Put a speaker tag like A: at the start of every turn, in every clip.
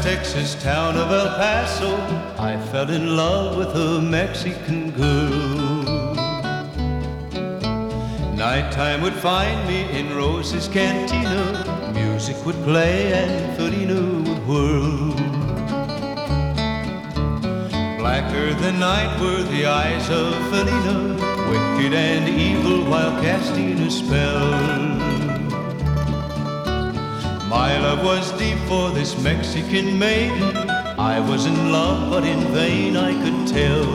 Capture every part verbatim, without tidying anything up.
A: Texas town of El Paso, I fell in love with a Mexican girl. Nighttime would find me in Rose's Cantina. Music would play and Felina would whirl. Blacker than night were the eyes of Felina, wicked and evil while casting a spell. My love was deep for this Mexican maiden. I was in love, but in vain I could tell.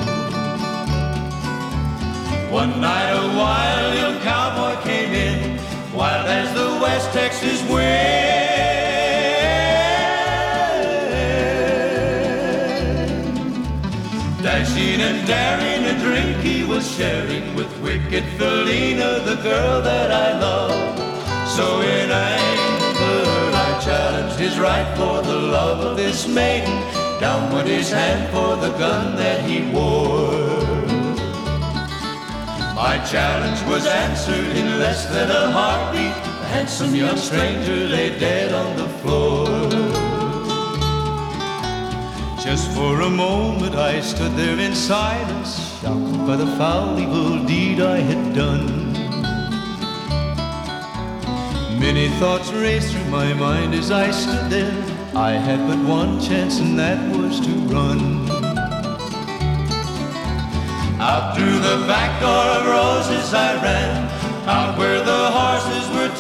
A: One night a wild young cowboy came in, wild as the West Texas wind. Dashing and daring, a drink he was sharing with wicked Felina, the girl that I love. So in anger I challenged his right for the love of this maiden. Down went his hand for the gun that he wore. My challenge was answered in less than a heartbeat. The handsome young stranger lay dead on the floor. Just for a moment I stood there in silence, shocked by the foul evil deed I had done. Many thoughts raced through my mind as I stood there. I had but one chance, and that was to run. Out through the back door of Roses I ran, out where the horses were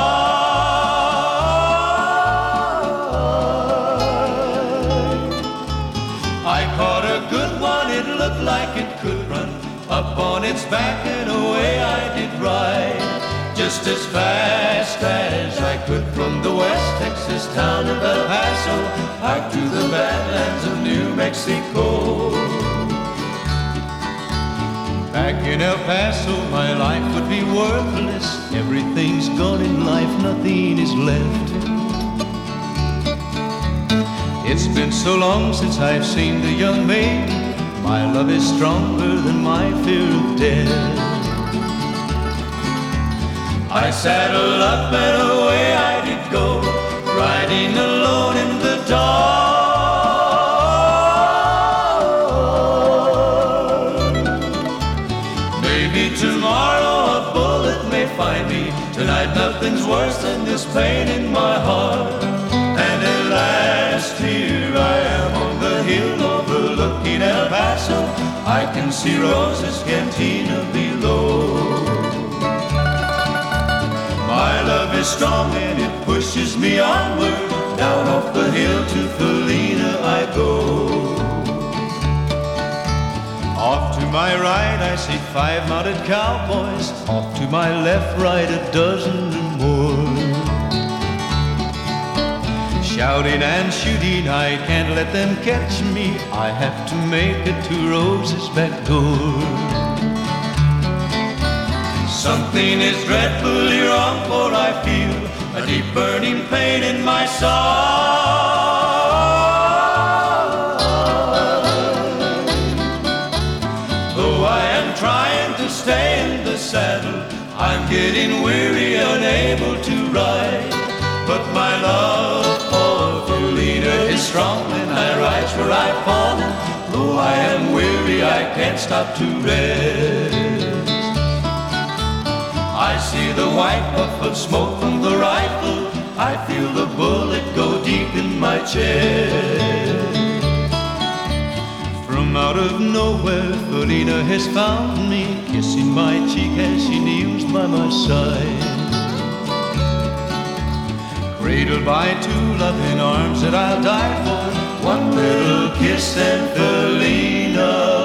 A: tied. I caught a good one, it looked like it could run. Up on its back and away I did ride, just as fast as I could from the West Texas town of El Paso out to the badlands of New Mexico. Back in El Paso my life would be worthless. Everything's gone in life, nothing is left. It's been so long since I've seen the young maiden. My love is stronger than my fear of death. I saddled up and away I did go, riding alone in the dark. Maybe tomorrow a bullet may find me. Tonight nothing's worse than this pain in my heart. And at last here I am on the hill overlooking El Paso. I can see Rose's Cantina below. My love is strong and it pushes me onward. Down off the hill to Felina I go. Off to my right I see five mounted cowboys. Off to my left, right, a dozen or more. Shouting and shooting, I can't let them catch me. I have to make it to Rose's back door. Something is dreadfully wrong, for I feel a deep burning pain in my side. Though I am trying to stay in the saddle, I'm getting weary, unable to ride. But my love for Felina is strong, and I rise where I've fallen. Though I am weary, I can't stop to rest. I see the white puff of smoke from the rifle. I feel the bullet go deep in my chest. From out of nowhere, Felina has found me, kissing my cheek as she kneels by my side. Cradled by two loving arms that I'll die for, one little kiss and Felina